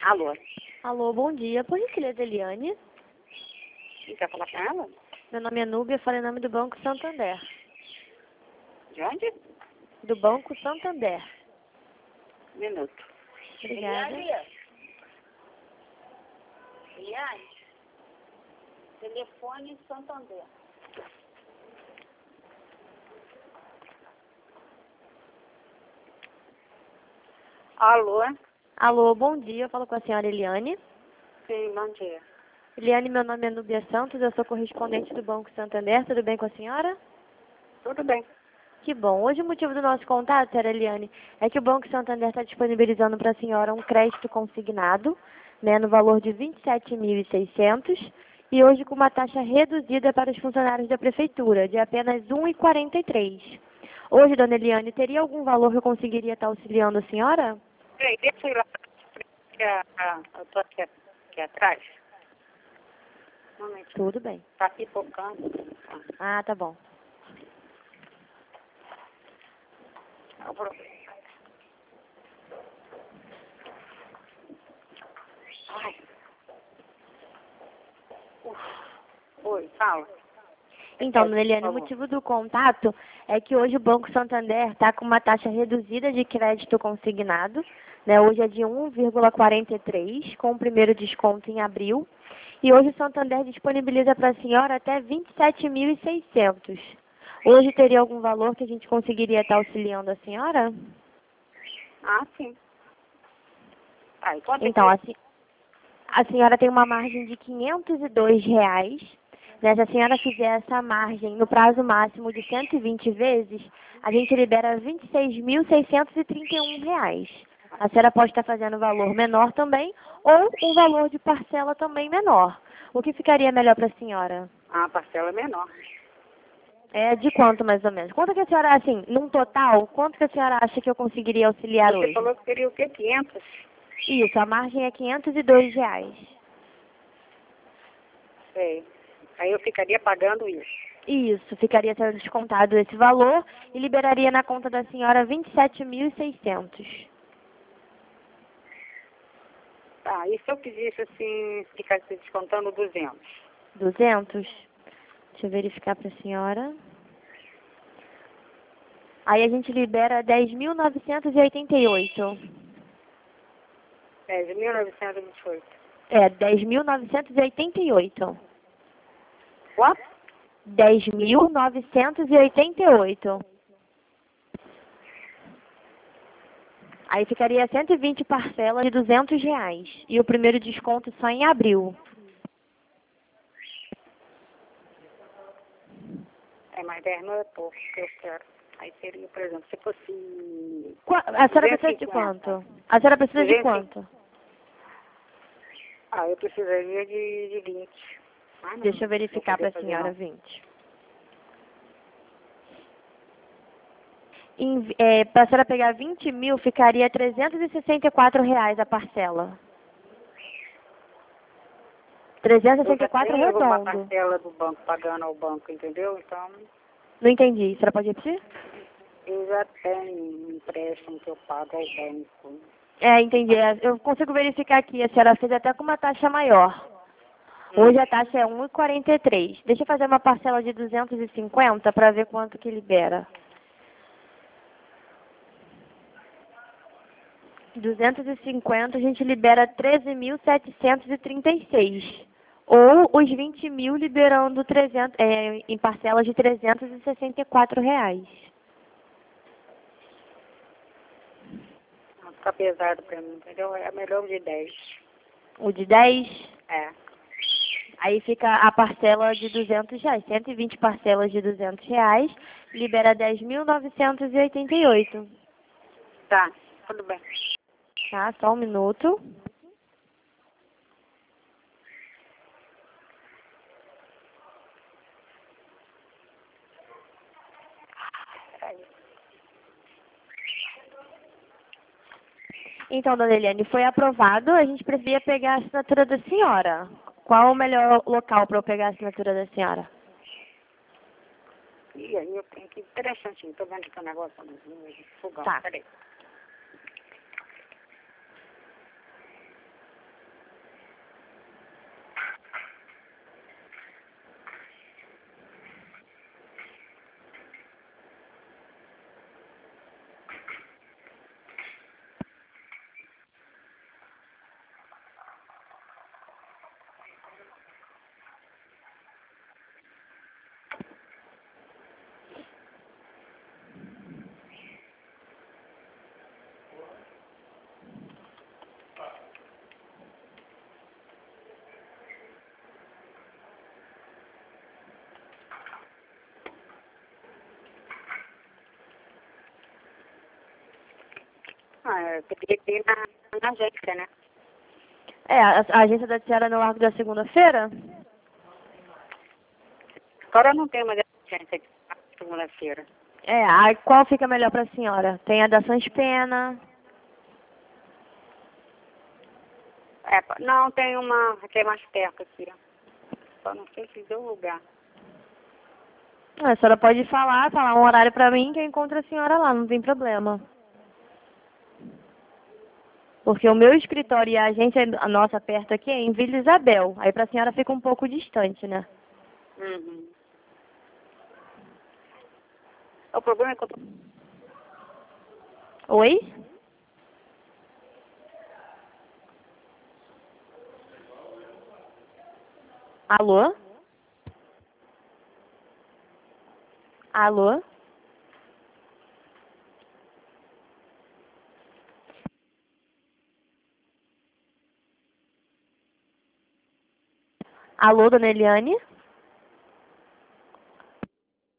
Alô? Alô, bom dia. Por gentileza, Eliane. Quem quer falar com ela? Meu nome é Núbia, falei em nome do Banco Santander. De onde? Do Banco Santander. Um minuto. Obrigada. Eliane? Telefone Santander. Alô? Alô, bom dia. Eu falo com a senhora Eliane. Sim, bom dia. Eliane, meu nome é Núbia Santos, eu sou correspondente do Banco Santander. Tudo bem com a senhora? Tudo bem. Que bom. Hoje o motivo do nosso contato, senhora Eliane, é que o Banco Santander está disponibilizando para a senhora um crédito consignado, né, no valor de 27.600 e hoje com uma taxa reduzida para os funcionários da Prefeitura, de apenas 1,43. Hoje, dona Eliane, teria algum valor que eu conseguiria estar auxiliando a senhora? Peraí, deixa eu ir lá. Eu tô aqui atrás. Um momento. Tudo bem. Tá pipocando. Ah, tá bom. Ai. Oi, fala. Então, dona Eliane, Por o favor. motivo do contato é que hoje o Banco Santander está com uma taxa reduzida de crédito consignado, né? Hoje é de 1,43, com o primeiro desconto em abril. E hoje o Santander disponibiliza para a senhora até 27.600. Hoje teria algum valor que a gente conseguiria estar auxiliando a senhora? Ah, sim. Aí, quanto Então, aqui? a senhora tem uma margem de R$ 502. Né? Se a senhora fizer essa margem no prazo máximo de 120 vezes, a gente libera R$ 26.631. A senhora pode estar fazendo um valor menor também ou um valor de parcela também menor. O que ficaria melhor para a senhora? Ah, a parcela é menor. É de quanto mais ou menos? Quanto que a senhora, assim, num total, quanto que a senhora acha que eu conseguiria auxiliar Você hoje? falou que seria o quê? 500? Isso, a margem é R$ 502. Sei. Aí eu ficaria pagando isso. Isso, ficaria sendo descontado esse valor e liberaria na conta da senhora 27.600. Tá, e se eu pedisse assim, ficasse descontando 200? 200? Deixa eu verificar para a senhora. Aí a gente libera 10.988. 10.928. É, 10.988. Quanto? 10.988. Aí ficaria 120 parcelas de R$ 200. E o primeiro desconto só em abril. É, mais 10 não é pouco que eu quero. Aí seria, por exemplo, se fosse A senhora precisa de 250. quanto? A senhora precisa de 250. quanto? Ah, eu precisaria de 20. Ah, não. Deixa eu verificar Vou para poder a fazer senhora não. 20. Para a senhora pegar 20 mil, ficaria R$ 364 a parcela. Eu já 364 tenho uma redondo. parcela do banco pagando ao banco, entendeu? Então, Não entendi. A senhora pode repetir? eu já tenho um empréstimo que eu pago ao banco. É, entendi. Eu consigo verificar aqui. A senhora fez até com uma taxa maior. Hum. Hoje a taxa é 1,43. Deixa eu fazer uma parcela de 250 para ver quanto que libera. 250 a gente libera 13.736. Ou os 20 mil liberando 300, em parcelas de R$ 364. Fica pesado pra mim, entendeu? É melhor o de 10. O de 10, É. aí fica a parcela de R$ 200. 120 parcelas de R$ 200, libera 10.988. Tá, tudo bem. Tá, só um minuto. Peraí. Então, dona Eliane, foi aprovado. A gente precisaria pegar a assinatura da senhora. Qual o melhor local para eu pegar a assinatura da senhora? E aí eu tenho que... Peraí, um instantinho, tô vendo aqui o negócio no fogão. Tá. Peraí. Eu teria que ir na agência, né? A agência da senhora no Largo da Segunda-feira? Agora eu não tenho mais agência de segunda-feira. Aí qual fica melhor para a senhora? Tem a da Sans Pena. Não, tem uma que é mais perto aqui. Só não sei se deu lugar. A senhora pode falar um horário para mim que eu encontro a senhora lá, não tem problema. Porque o meu escritório e a agência a nossa perto aqui é em Vila Isabel. Aí para a senhora fica um pouco distante, né? Uhum. O problema é que eu tô... Oi? Alô? Alô? Alô, dona Eliane?